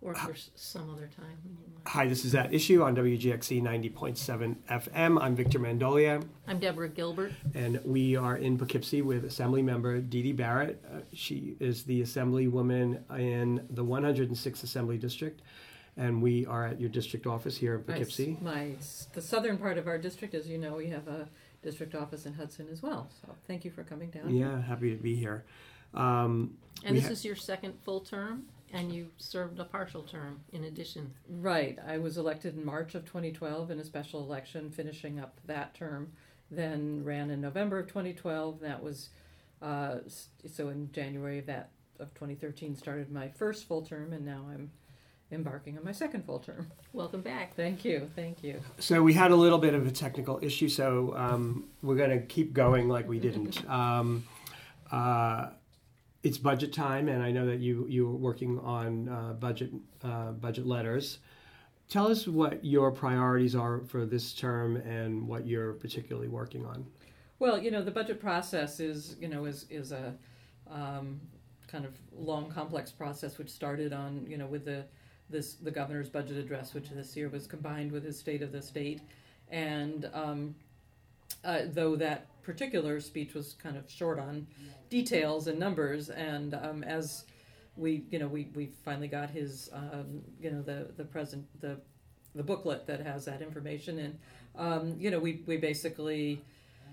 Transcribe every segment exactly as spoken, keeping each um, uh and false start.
or for s- some other time when you want. Hi, this is At Issue on W G X C ninety point seven F M. I'm Victor Mandolia, I'm Deborah Gilbert. and we are in Poughkeepsie with Assembly Member Dee Dee Barrett. Uh, she is the Assemblywoman in the one hundred sixth Assembly District, and we are at your district office here in Poughkeepsie. My, the southern part of our district, as you know, we have a district office in Hudson as well. So thank you for coming down. Yeah, happy to be here. Um, And we this ha- is your second full term, and you served a partial term in addition. Right. I was elected in March of twenty twelve in a special election, finishing up that term. Then ran in November of twenty twelve. That was uh, so in January of that of twenty thirteen started my first full term, and now I'm embarking on my second full term. Welcome back. Thank you. Thank you. So we had a little bit of a technical issue, so um, we're going to keep going like we didn't. Um, uh, it's budget time, and I know that you you were working on uh, budget uh, budget letters. Tell us what your priorities are for this term and what you're particularly working on. Well, you know, the budget process is, you know, is is a um, kind of long, complex process, which started on, you know, with the this the governor's budget address, which this year was combined with his State of the State, and um, uh, though that particular speech was kind of short on details and numbers, and um, as we, you know, we, we finally got his, um, you know, the the present the the booklet that has that information, and um, you know, we we basically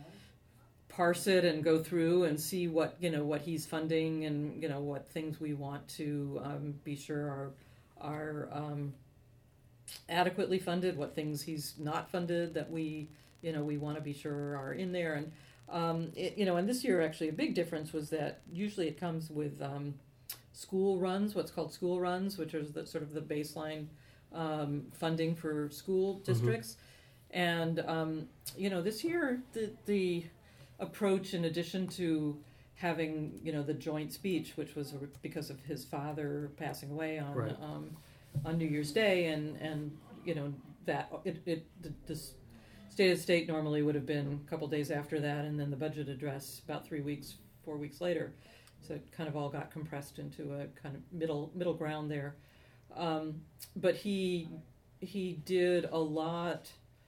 parse it and go through and see what, you know, what he's funding, and, you know, what things we want to um, be sure are are um, adequately funded, what things he's not funded that we, you know, we want to be sure are in there. And um, it, you know, and this year actually a big difference was that usually it comes with um, school runs, what's called school runs, which is the sort of the baseline um, funding for school districts. Mm-hmm. And um, you know, this year the the approach, in addition to having, you know, the joint speech, which was because of his father passing away on right. um, on New Year's Day, and, and you know, that it, it the, the State of the State normally would have been a couple days after that, and then the budget address about three weeks, four weeks later. So it kind of all got compressed into a kind of middle middle ground there. Um, but he he did a lot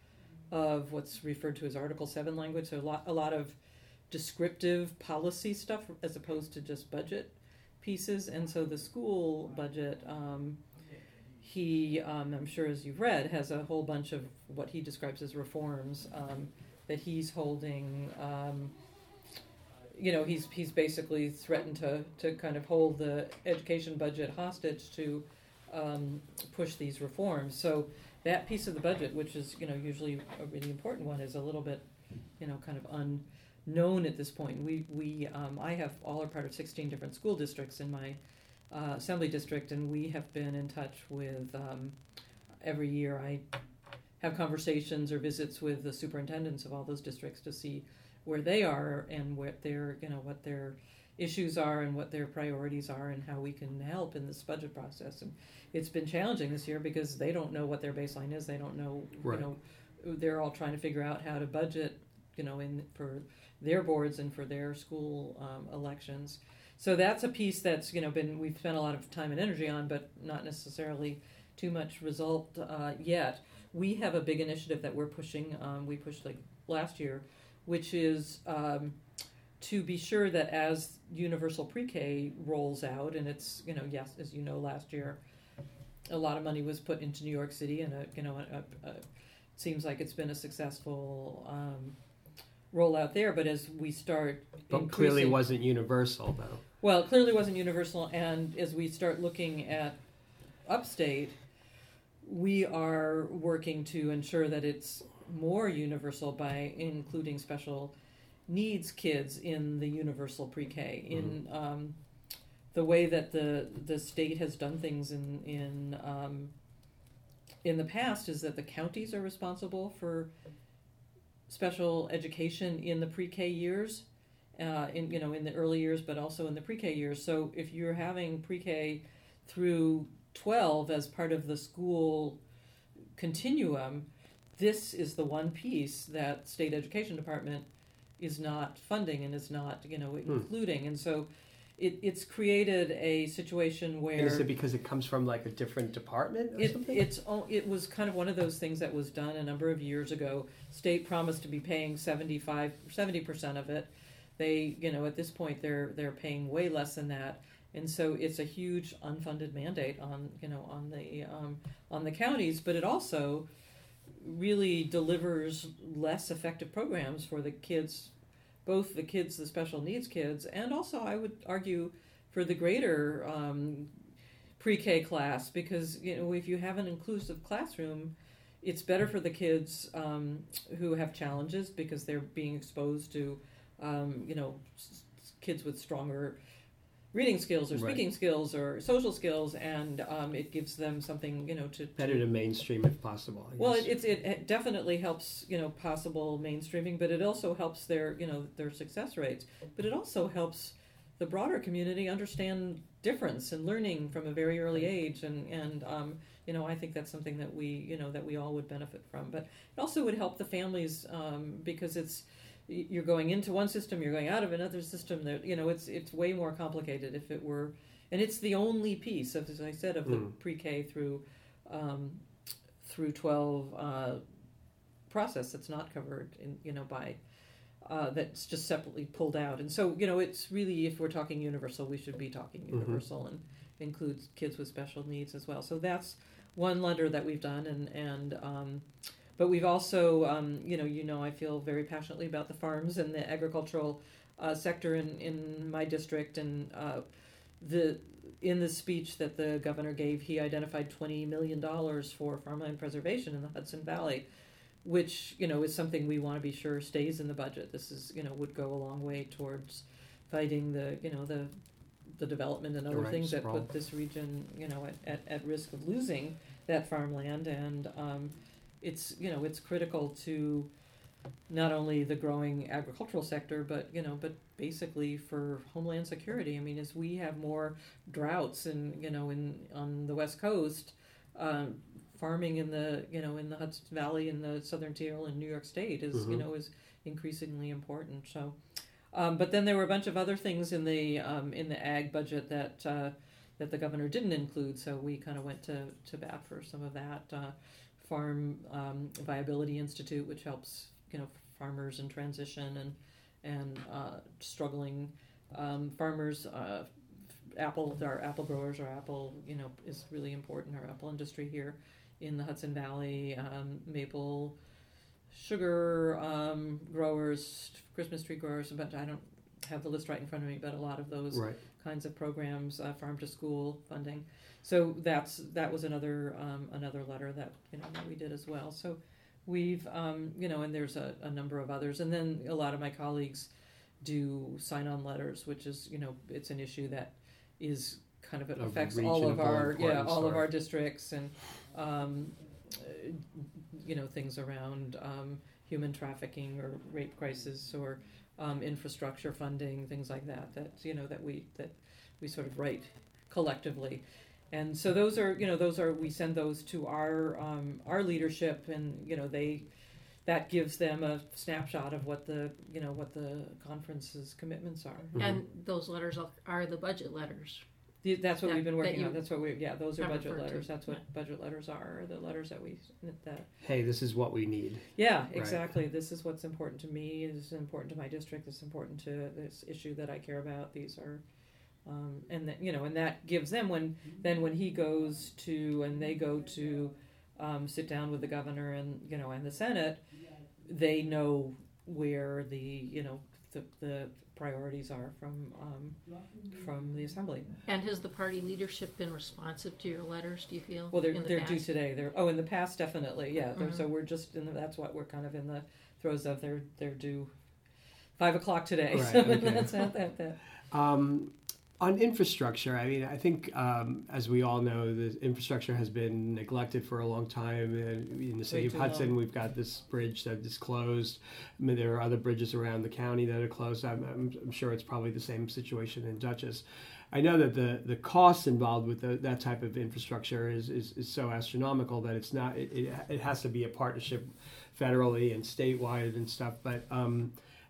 of what's referred to as Article seven language, so a lot a lot of descriptive policy stuff as opposed to just budget pieces. And so the school budget, um, he, um, I'm sure as you've read, has a whole bunch of what he describes as reforms um, that he's holding. Um, you know, he's he's basically threatened to, to kind of hold the education budget hostage to um, push these reforms. So that piece of the budget, which is, you know, usually a really important one, is a little bit, you know, kind of unknown at this point. We we um, I have all are part of sixteen different school districts in my uh, assembly district, and we have been in touch with um, every year. I have conversations or visits with the superintendents of all those districts to see where they are and what their, you know, what their issues are and what their priorities are and how we can help in this budget process. And it's been challenging this year because they don't know what their baseline is. They don't know, right. you know, they're all trying to figure out how to budget, you know, in for their boards and for their school um, elections. So that's a piece that's, you know, been, we've spent a lot of time and energy on, but not necessarily too much result uh, yet. We have a big initiative that we're pushing. Um, we pushed like last year, which is um, to be sure that as universal pre-K rolls out, and it's, you know, yes, as you know, last year a lot of money was put into New York City, and a, you know, a, a, a, it seems like it's been a successful um, rollout there. But as we start, but clearly wasn't universal though. Well, it clearly wasn't universal, and as we start looking at upstate, we are working to ensure that it's more universal by including special needs kids in the universal pre-K. In mm-hmm. um, the way that the the state has done things in in um, in the past is that the counties are responsible for special education in the pre-K years, uh, in you know in the early years, but also in the pre-K years. So if you're having pre-K through twelve as part of the school continuum, this is the one piece that state education department is not funding and is not, you know, including. Hmm. And so it, it's created a situation where And is it because it comes from like a different department or it, something? it's o- it was kind of one of those things that was done a number of years ago. State promised to be paying seventy-five, seventy percent of it. They, you know, at this point they're they're paying way less than that, and so it's a huge unfunded mandate on you know on the um, on the counties. But it also really delivers less effective programs for the kids, both the kids, the special needs kids, and also I would argue for the greater um, pre-K class, because you know if you have an inclusive classroom, it's better for the kids um, who have challenges because they're being exposed to um, you know s- kids with stronger reading skills or speaking Right. skills or social skills, and um, it gives them something you know to, Better to to mainstream if possible. I well, guess. it, it's it, it definitely helps you know possible mainstreaming, but it also helps their you know their success rates. But it also helps the broader community understand difference and learning from a very early age, and and um, you know I think that's something that we you know that we all would benefit from. But it also would help the families um, because it's you're going into one system, you're going out of another system. That you know it's it's way more complicated if it were, and it's the only piece of, as I said, of the Mm. pre-K through. Um, through twelve uh, process that's not covered in you know by uh, that's just separately pulled out, and so you know it's really, if we're talking universal, we should be talking Mhm. universal and includes kids with special needs as well. So that's one letter that we've done, and and um, but we've also um, you know you know I feel very passionately about the farms and the agricultural uh, sector in in my district, and uh, the in the speech that the governor gave, he identified twenty million dollars for farmland preservation in the Hudson Valley, which, you know, is something we want to be sure stays in the budget. This is, you know, would go a long way towards fighting the, you know, the the development and other Right, things that sprawl. put this region, you know, at, at, at risk of losing that farmland. And um, it's, you know, it's critical to not only the growing agricultural sector, but you know, but basically for homeland security. I mean, as we have more droughts, and you know, in on the West Coast, um, farming in the you know in the Hudson Valley, in the Southern Tier, in New York State is Mhm. you know is increasingly important. So, um, but then there were a bunch of other things in the um, in the ag budget that uh, that the governor didn't include. So we kind of went to to bat for some of that. Uh, Farm um, Viability Institute, which helps you know farmers in transition and and uh, struggling um, farmers. Uh, apple, our apple growers, our apple you know is really important. Our apple industry here in the Hudson Valley, um, maple sugar um, growers, Christmas tree growers. But I don't have the list right in front of me. But a lot of those Right. kinds of programs, uh, farm to school funding. So that's that was another um, another letter that you know that we did as well. So we've um, you know, and there's a, a number of others, and then a lot of my colleagues do sign-on letters, which is you know it's an issue that is kind of it Of affects all of regional our yeah importance, all of or- our districts, and um, uh, you know things around um, human trafficking or rape crisis or um, infrastructure funding, things like that. That you know that we that we sort of write collectively. And so those are, you know, those are, we send those to our um, our leadership, and you know they, that gives them a snapshot of what the, you know, what the conference's commitments are. Mhm. And those letters are- are the budget letters. The- That's what That- we've been that working you on. That's what we, yeah, those are have budget referred to. letters. That's what budget letters are. are The letters that we that. Hey, this is what we need. Yeah, Right. exactly. This is what's important to me. This is important to my district. This is important to this issue that I care about. These are. Um, and that you know, and that gives them when then when he goes to and they go to um, sit down with the governor and you know and the Senate, they know where the you know the, the priorities are from um, from the assembly. And has the party leadership been responsive to your letters, do you feel? Well, they're in the they're due past? today. They're oh, in the past definitely, yeah. They're, Mhm. So we're just in the, that's what we're kind of in the throes of. They're they're due five o'clock today. Right, so okay. that's not that that. Um, on infrastructure, I mean, I think um, as we all know, the infrastructure has been neglected for a long time. Uh, in the city Way of too Hudson, long. we've got this bridge that is closed. I mean, there are other bridges around the county that are closed. I'm, I'm, I'm sure it's probably the same situation in Dutchess. I know that the, the costs involved with the, that type of infrastructure is, is, is so astronomical that it's not. It, it, it has to be a partnership, federally and statewide and stuff. But um,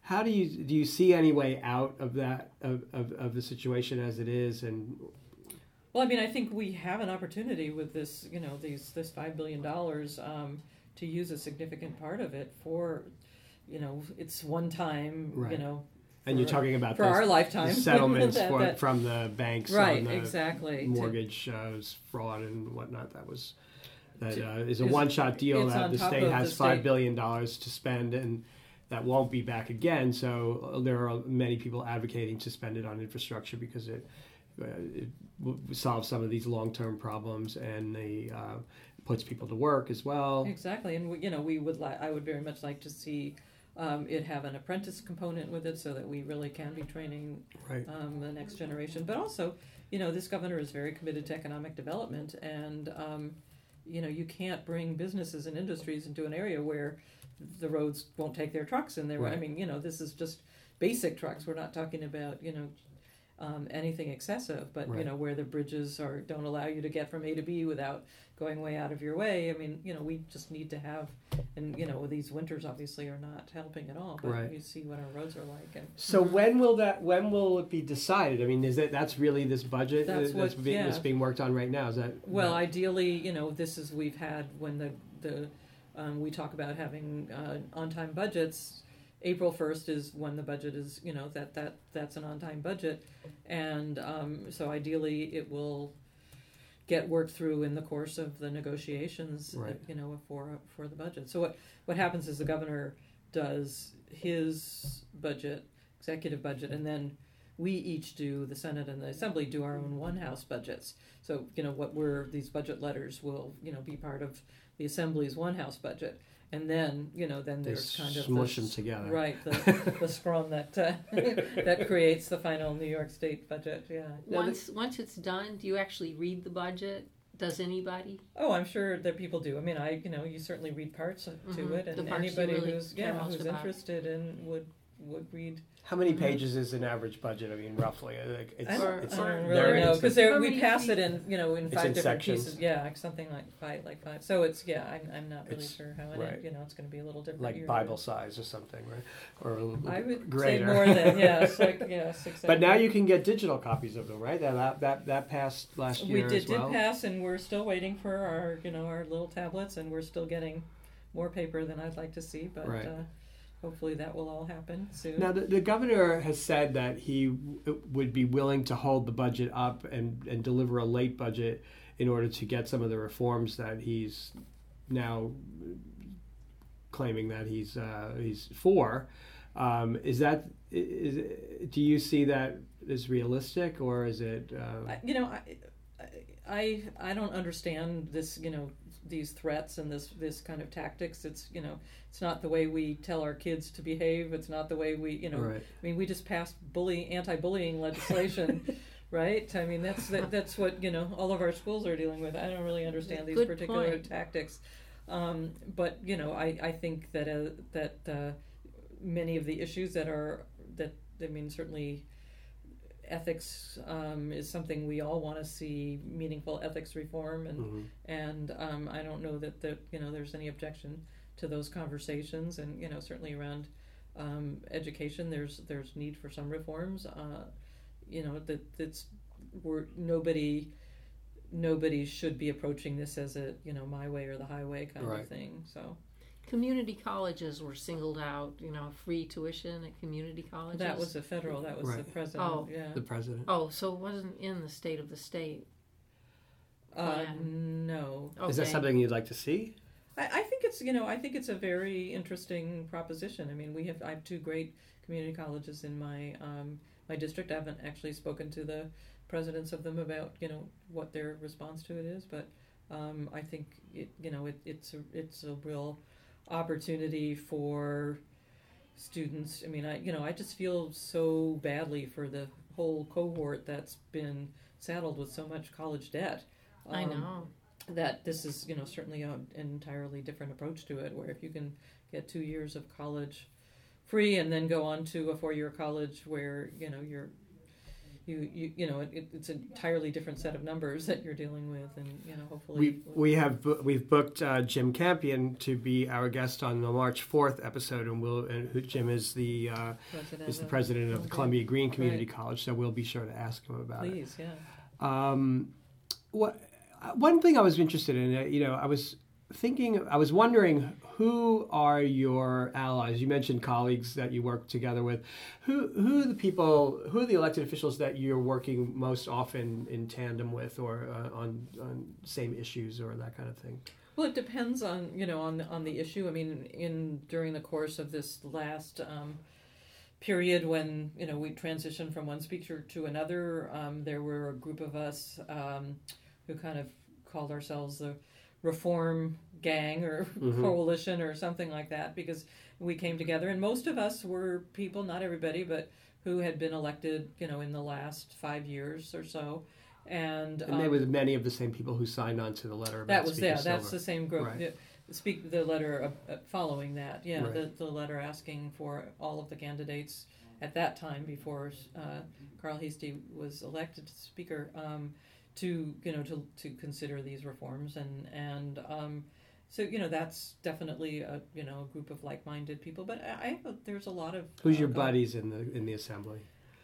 how do you do you see any way out of that of, of, of the situation as it is? And Well, I mean, I think we have an opportunity with this, you know, these this five billion dollars um, to use a significant part of it for, you know, it's one time, Right. you know, and you're talking about for those- our lifetime the settlements that- for, that- from the banks right, on the exactly. mortgage uh, fraud and whatnot. That was that To- uh, is a is- one-shot deal it's that on the top state of has the five state- billion dollars to spend, and that won't be back again. So uh, there are many people advocating to spend it on infrastructure because it uh, it w- solves some of these long-term problems and they uh, puts people to work as well. Exactly, and we, you know, we would li- I would very much like to see um, it have an apprentice component with it, so that we really can be training Right. um, the next generation. But also, you know, this governor is very committed to economic development, and um, you know, you can't bring businesses and industries into an area where the roads won't take their trucks in there. I Right. mean, you know, this is just basic trucks. We're not talking about, you know, um, anything excessive, but you Right. know, where the bridges are don't allow you to get from A to B without going way out of your way. I mean, you know, we just need to have, and you know, these winters obviously are not helping at all. But Right. you see what our roads are like, and So when will that? When will it be decided? I mean, is that that's really this budget That's uh, what- that's, being, yeah. that's being worked on right now? Is that well, that- ideally, you know, this is we've had when the the um, we talk about having uh, on time budgets. April first is when the budget is, you know, that that that's an on time budget, and um, so ideally it will get worked through in the course of the negotiations, Right. you know, for for the budget. So what what happens is the governor does his budget, executive budget, and then we each do, the Senate and the Assembly do our own one house budgets. So, you know, what we're, these budget letters will, you know, be part of the Assembly's one house budget. And then, you know, then they there's kind of smush the, them together? right, the, the scrum that uh, that creates the final New York State budget. Yeah. Once once it's done, do you actually read the budget? Does anybody? Oh, I'm sure that people do. I mean, I, you know, you certainly read parts to Mhm. it, The and parts you anybody really who's care yeah most who's about. interested in would would read. How many pages is an average budget? I mean, roughly. Like, it's, I don't, it's I don't very really know because expensive. How we many pass feet? it in, you know, in It's five in different sections. pieces. Yeah, like something like five, like five. So it's yeah, I'm, I'm not really It's- sure how it. right. You know, it's going to be a little different. Like year to Bible year. size or something, right? Or a little I would greater. say more than yes, like yes, exactly. But now you can get digital copies of them, right? That that that passed last we year did as well. did pass, and we're still waiting for our you know our little tablets, and we're still getting more paper than I'd like to see, but. Right. Uh, Hopefully that will all happen soon. Now, the, the governor has said that he w- would be willing to hold the budget up and, and deliver a late budget in order to get some of the reforms that he's now claiming that he's uh, he's for. Um, is that is do you see that as realistic, or is it? Uh, I, you know, I, I I don't understand this. You know, these threats and this this kind of tactics. It's you know, it's not the way we tell our kids to behave. It's not the way we you know. right. I mean, we just passed bully anti-bullying legislation. Right? I mean, that's that, that's what you know. All of our schools are dealing with. I don't really understand these Good particular point. tactics, um, but you know, I, I think that uh, that uh, many of the issues that are that I mean, certainly ethics um, is something we all want to see meaningful ethics reform, and Mhm. and um, I don't know that that you know there's any objection to those conversations, and you know certainly around um, education, there's there's need for some reforms. Uh, you know that that's we're nobody nobody should be approaching this as a you know my way or the highway kind Right. of thing. So Community colleges were singled out. You know, free tuition at community colleges. that was the federal. That was the Right. president. Oh. Yeah. The president. Oh, so it wasn't in the state of the state. Uh, plan. no. Okay. Is that something you'd like to see? I, I think it's you know I think it's a very interesting proposition. I mean, we have I have two great community colleges in my um, my district. I haven't actually spoken to the presidents of them about you know what their response to it is, but um, I think it you know it, it's a, it's a real opportunity for students. I mean, I you know I just feel so badly for the whole cohort that's been saddled with so much college debt. I Um, know. that this is you know certainly a, an entirely different approach to it, where if you can get two years of college free and then go on to a four-year college where you know you're you, you, you know, it, it's an entirely different set of numbers that you're dealing with, and you know, hopefully we we have bu- we've booked uh, Jim Campion to be our guest on the March fourth episode, and we'll and who, Jim is the uh, president is the of- president of the okay. Columbia Green Community Right. College, so we'll be sure to ask him about it. Please, yeah. Um, what one thing I was interested in, uh, you know, I was thinking, I was wondering, who are your allies? You mentioned colleagues that you work together with. Who who are the people, who are the elected officials that you're working most often in tandem with, or uh, on on same issues or that kind of thing? Well, it depends on you know on on the issue. I mean, in during the course of this last um, period when you know we transitioned from one speaker to another, um, there were a group of us um, who kind of called ourselves the Reform Gang or Mhm. Coalition or something like that, because we came together, and most of us were people, not everybody, but who had been elected, you know, in the last five years or so, and And they um, were many of the same people who signed on to the letter about that was Speaker yeah, that's Silver. the same group. Right. Yeah, speak the letter uh, uh, following that, yeah, Right. the the letter asking for all of the candidates at that time before uh, Carl Heastie was elected speaker um, to you know to to consider these reforms, and and um, so you know that's definitely a you know a group of like-minded people. But I, I have a, there's a lot of Who's your uh, buddies in the in the assembly?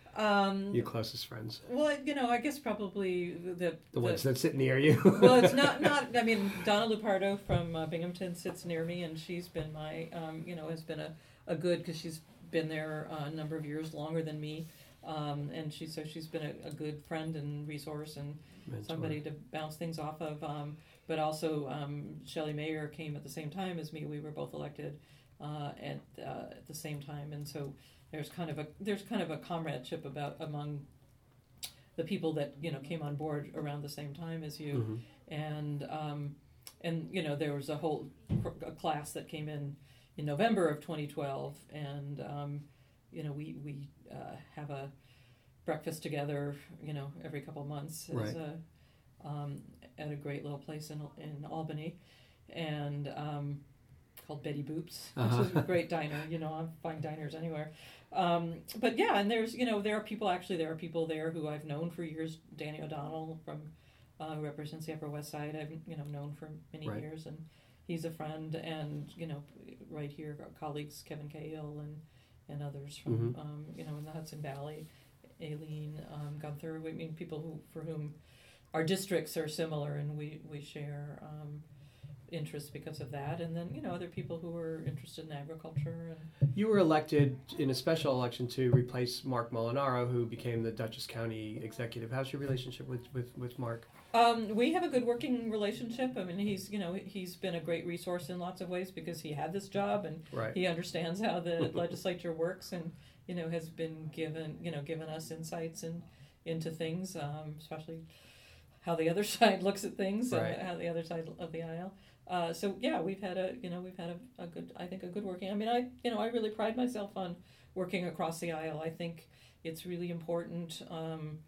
Um, Your closest friends? well, you know, I guess probably the The ones that sit near you? well, it's not not. I mean, Donna Lupardo from uh, Binghamton sits near me, and she's been my, um, you know, has been a, a good because she's been there uh, a number of years longer than me, um, and she so she's been a, a good friend and resource and Mentor. somebody to bounce things off of. Um, but also, um, Shelley Mayer came at the same time as me. We were both elected uh, at uh, at the same time, and so there's kind of a there's kind of a comradeship about among the people that you know came on board around the same time as you. Mhm. and um, and you know there was a whole a class that came in in November of twenty twelve, and um, you know we we uh, have a breakfast together, you know, every couple of months as Right. a, um, at a great little place in in Albany, and um, called Betty Boop's, which Uh-huh. is a great diner. You know, I'm fine diners anywhere. Um, but yeah, and there's you know there are people actually there are people there who I've known for years. Danny O'Donnell from uh, who represents the Upper West Side. I've you know known for many Right. years, and he's a friend. And you know, right here, our colleagues Kevin Cahill and and others from Mhm. um, you know in the Hudson Valley, Aileen um, Gunther. I mean, people who for whom our districts are similar, and we we share um, interests because of that. And then you know other people who are interested in agriculture. And You were elected in a special election to replace Mark Molinaro, who became the Dutchess County executive. How's your relationship with, with, with Mark? Um, we have a good working relationship. I mean, he's you know he's been a great resource in lots of ways because he had this job and Right. he understands how the legislature works, and you know has been given you know given us insights and into things, um, especially how the other side looks at things, Right. uh, how the other side of the aisle. Uh, so yeah, we've had a you know we've had a, a good I think a good working. I mean, I you know I really pride myself on working across the aisle. I think it's really important. Um,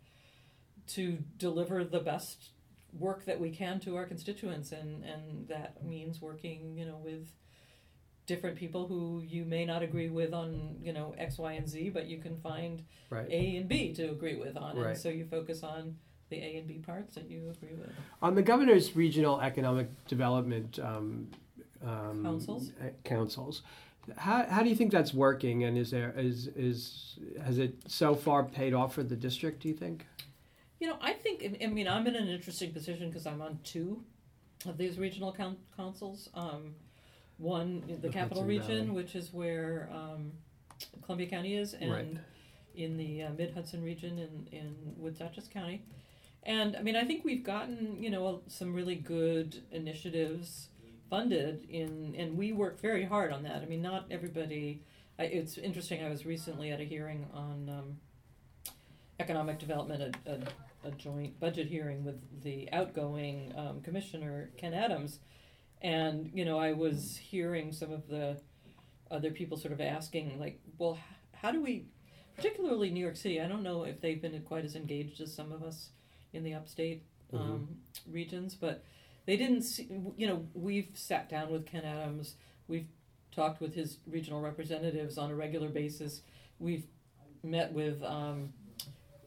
to deliver the best work that we can to our constituents, and, and that means working, you know, with different people who you may not agree with on, you know, X, Y, and Z, but you can find Right. A and B to agree with on, Right. and so you focus on the A and B parts that you agree with. On the governor's regional economic development um, um, Councils? uh, councils, how, how do you think that's working? And is there is is has it so far paid off for the district? Do you think? You know, I think, I mean, I'm in an interesting position because I'm on two of these regional coun- councils. Um, one, the, The Capital Hudson Region, Valley. which is where um, Columbia County is, and Right. in the uh, Mid-Hudson region in, in with Dutchess County. And, I mean, I think we've gotten, you know, some really good initiatives funded in, and we work very hard on that. I mean, not everybody, I, it's interesting, I was recently at a hearing on um, economic development, a, a a joint budget hearing with the outgoing um, commissioner Ken Adams, and you know I was hearing some of the other people sort of asking like, well, h- how do we, particularly New York City? I don't know if they've been quite as engaged as some of us in the upstate um, regions, but they didn't see. You know, we've sat down with Ken Adams, we've talked with his regional representatives on a regular basis, we've met with. Um,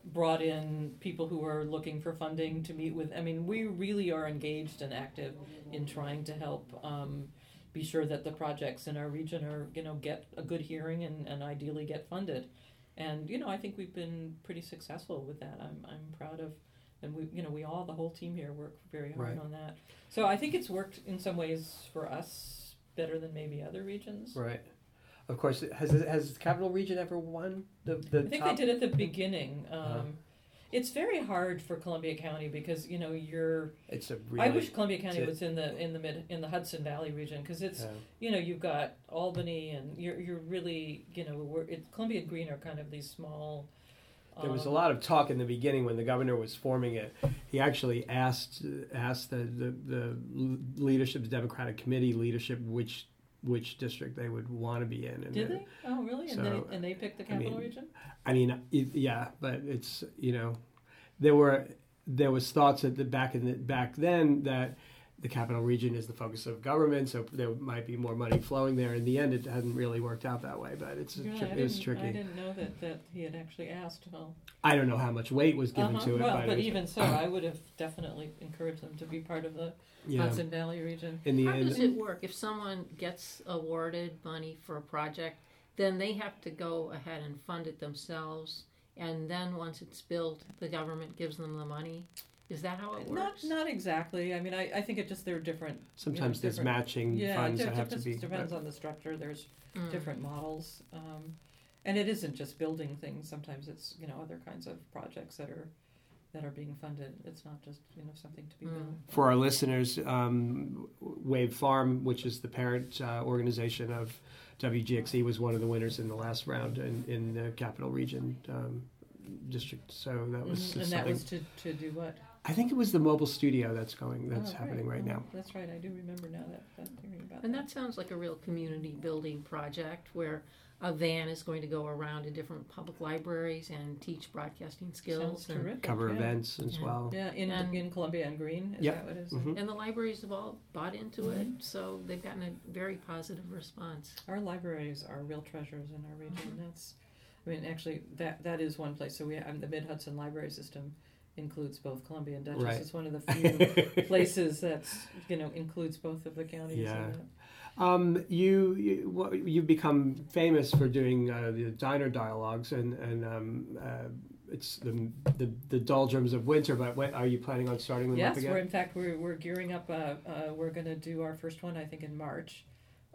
brought in people who are looking for funding to meet with. I mean, we really are engaged and active in trying to help um, be sure that the projects in our region are, you know, get a good hearing and, and ideally get funded. And, you know, I think we've been pretty successful with that. I'm I'm proud of, and we, you know, we all, the whole team here work very hard Right. on that. So I think it's worked in some ways for us better than maybe other regions. Right. Of course, has has the Capital Region ever won the the I think top? they did at the beginning. Um, Uh-huh. It's very hard for Columbia County because, you know, you're. It's a really. I wish Columbia County it's a- was in the in the mid in the Hudson Valley region because it's Yeah. you know you've got Albany and you're you're really you know we're, it, Columbia and Greene are kind of these small. There was a um, lot of talk in the beginning when the governor was forming it. He actually asked asked the, the, the leadership, the Democratic committee leadership, which which district they would want to be in. And Did they? Oh, really? And So, they and they picked the I mean, capital region. I mean, it, yeah, but it's you know, there were there was thoughts at the back in the back then that the Capital Region is the focus of government, so there might be more money flowing there. In the end, it hadn't really worked out that way, but it's Really? tri- I it was didn't- tricky. I didn't know that, that he had actually asked. Well, I don't know how much weight was given uh-huh. to it, well, but, but it was, even so, I would have definitely encouraged them to be part of the you know, Hudson Valley region. in the How end, does it work? If someone gets awarded money for a project, then they have to go ahead and fund it themselves, and then once it's built, the government gives them the money. Is that how it Not works? not exactly. I mean, I, I think it just there are different. sometimes there's different- matching Yeah, funds it that have to depends, be. depends on the structure. There's Mm. different models, um, and it isn't just building things. Sometimes it's you know other kinds of projects that are that are being funded. It's not just you know something to be Mm. built. For our listeners, um, Wave Farm, which is the parent uh, organization of W G X E, was one of the winners in the last round in, in the Capital Region um, district. So that was Mhm. And that something. was to, to do what? I think it was the mobile studio that's going, that's Oh, happening right Oh, now. That's right. I do remember now that, that hearing about And that. that sounds like a real community building project where a van is going to go around to different public libraries and teach broadcasting skills. Sounds and, terrific. Cover yeah. events as Yeah. well. Yeah, in And- in Columbia and Green. Is Yep. that what it is? Mhm. and the libraries have all bought into it, Mhm. so they've gotten a very positive response. Our libraries are real treasures in our region. That's, I mean, actually, that that is one place. So we have the Mid Hudson Library System includes both Columbia and Dutchess. Right. It's one of the few places that's you know includes both of the counties. Yeah. in it. Um, you, you what- you've become famous for doing uh, the diner dialogues, and and um, uh, it's the, the the doldrums of winter. But when, are you planning on starting them up Yes, again? we're in fact we're we're gearing up. Uh, uh, we're going to do our first one, I think, in March,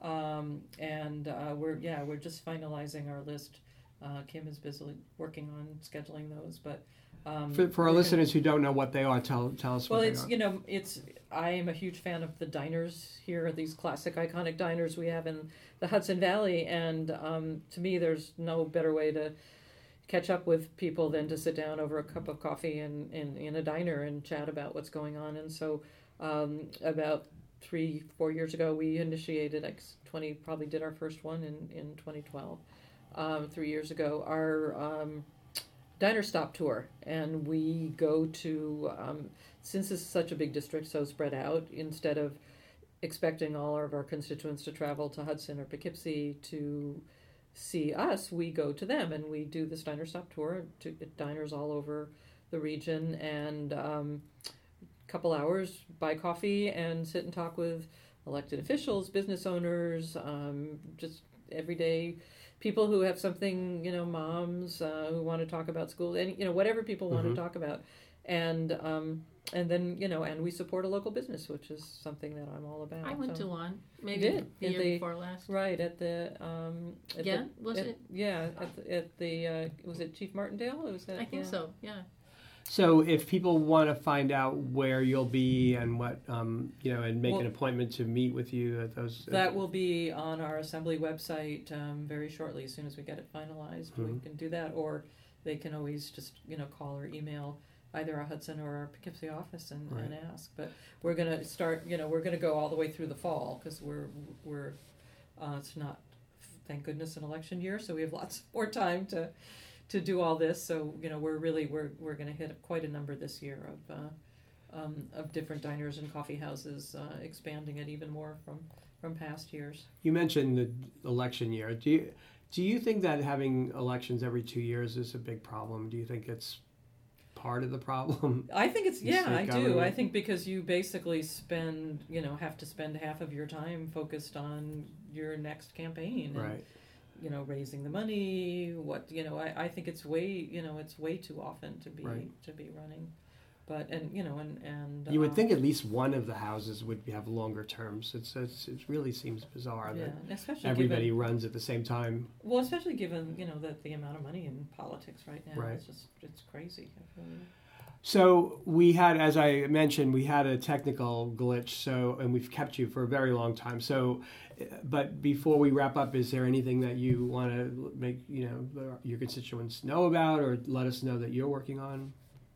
um, and uh, we're yeah we're just finalizing our list. Uh, Kim is busily working on scheduling those, but um, For, for our we're gonna- listeners who don't know what they are, tell tell us Well, what it's they are. you know it's I am a huge fan of the diners here, these classic iconic diners we have in the Hudson Valley, and um, to me, there's no better way to catch up with people than to sit down over a cup of coffee in, in, in a diner and chat about what's going on. And so, um, about three four years ago, we initiated like twenty probably did our first one in in twenty twelve. Um, three years ago, our um, diner stop tour, and we go to um, since this is such a big district, so spread out, instead of expecting all of our constituents to travel to Hudson or Poughkeepsie to see us, we go to them and we do this diner stop tour to diners all over the region, and um, a couple hours, buy coffee and sit and talk with elected officials, business owners, um, just everyday people who have something, you know, moms uh, who want to talk about school, and you know, whatever people want Mhm. to talk about, and um, and then you know, and we support a local business, which is something that I'm all about. I went so. to one, maybe did? the In year the- before last. Right at the um, at Yeah, the, was at- it? Yeah, at the, at the uh, was it Chief Martindale? It was that, I think yeah. so, yeah. So if people want to find out where you'll be and what um, you know, and make Well- an appointment to meet with you at those. That will be on our assembly website um, very shortly. As soon as we get it finalized, we Mhm. can do that, or they can always just you know call or email either our Hudson or our Poughkeepsie office and, and ask. But we're gonna start. You know, we're gonna go all the way through the fall because we're we're uh, it's not, thank goodness, an election year, so we have lots more time to to do all this. So you know, we're really we're we're gonna hit quite a number this year of. Uh, Um, of different diners and coffee houses, uh, expanding it even more from, from past years. You mentioned the election year. Do you do you think that having elections every two years is a big problem? Do you think it's part of the problem? I think it's in yeah, state I do. government? I think because you basically spend, you know, have to spend half of your time focused on your next campaign, and, Right. you know, raising the money. What you know, I, I think it's way you know it's way too often to be Right. to be running, but and you know and and You would um, think at least one of the houses would have longer terms. It's, it's it really seems bizarre yeah, that and especially everybody given, runs at the same time. well, especially given you know that the amount of money in politics right now, Right. it's just it's crazy. It really- So we had, as I mentioned, we had a technical glitch. So, and we've kept you for a very long time. So, uh, but before we wrap up, is there anything that you want to make you know the- your constituents know about, or let us know that you're working on?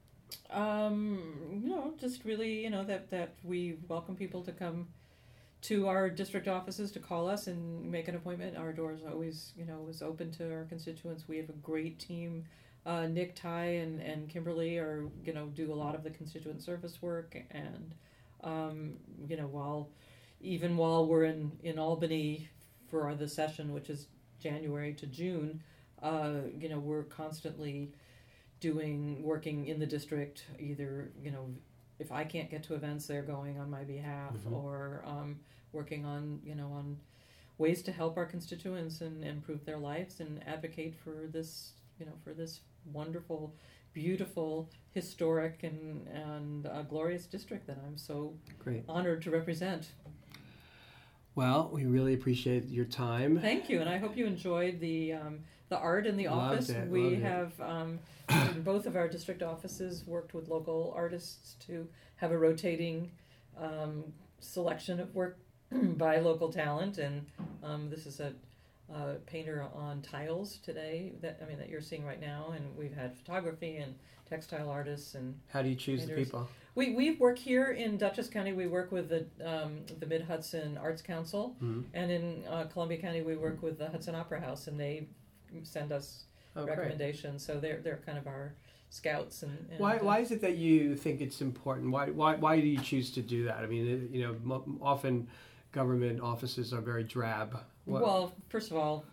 Um, you know, just really, you know, that, that we welcome people to come to our district offices to call us and make an appointment. Our doors always, you know, is open to our constituents. We have a great team. Uh, Nick, Ty, and, and Kimberly are, you know, do a lot of the constituent service work. And, um, you know, while, even while we're in, in Albany for our, the session, which is January to June, uh, you know, we're constantly doing working in the district, either you know if I can't get to events, they're going on my behalf, Mhm. or um, working on you know on ways to help our constituents and improve their lives and advocate for this you know for this wonderful, beautiful, historic and and uh, glorious district that I'm so Great. honored to represent. Well, we really appreciate your time. Thank you, and I hope you enjoyed the um, the art in the Loved office. it, we loved it. have um, in both of our district offices worked with local artists to have a rotating um, selection of work by local talent, and um, this is a, a painter on tiles today that I mean that you're seeing right now, and we've had photography and textile artists and. How do you choose the Painters. people? We, we work here in Dutchess County. We work with the um, the Mid Hudson Arts Council, Mhm. and in uh, Columbia County we work with the Hudson Opera House, and they send us Oh, great. recommendations. So they're they're kind of our scouts. And, and Why, uh, why is it that you think it's important? Why, why, why do you choose to do that? I mean, it, you know, mo- often government offices are very drab. What- Well, first of all,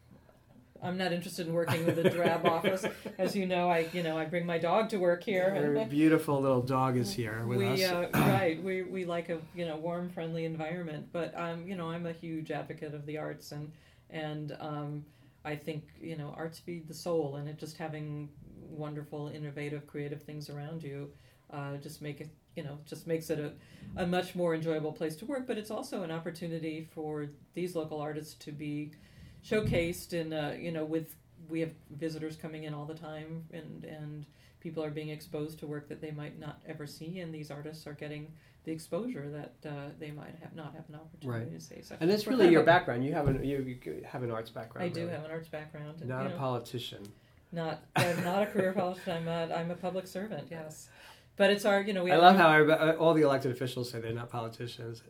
I'm not interested in working with a drab office. As you know, I you know I bring my dog to work here. Your and- beautiful little dog is here with we, us. Uh, right, we we like a you know warm, friendly environment. But um, you know, I'm a huge advocate of the arts, and and um, I think you know arts feed the soul, and it just having wonderful, innovative, creative things around you, uh, just make it you know just makes it a, a much more enjoyable place to work. But it's also an opportunity for these local artists to be showcased, and uh, you know with we have visitors coming in all the time, and and people are being exposed to work that they might not ever see, and these artists are getting the exposure that uh, they might have not have an opportunity Right. to see. So And that's we're really kind your of a- background. You have an you, you have an arts background. I do really. have an arts background, and, Not you a know, politician. not I'm not a career politician. I'm a I'm a public servant. Yes, but it's our you know we I have love our- how everybody, all the elected officials say they're not politicians.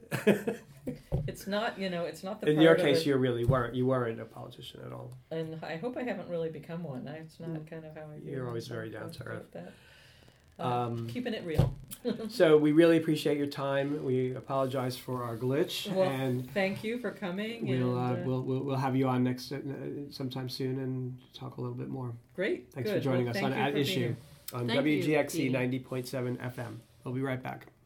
it's not you know it's not the In part your of case, it, you really weren't. You weren't a politician at all. and I hope I haven't really become one. I, it's not Mm. kind of how I. view You're always myself, very down but- to earth. but that, uh, Um, keeping it real. So we really appreciate your time. We apologize for our glitch, Well, and Thank you for coming. we'll, uh, and, uh, we'll we'll we'll have you on next uh, sometime soon and talk a little bit more. Great. Thanks good. for joining Well, us thank on you At for being Issue here. on Thank you, W G X C Dee. ninety point seven F M. We'll be right back.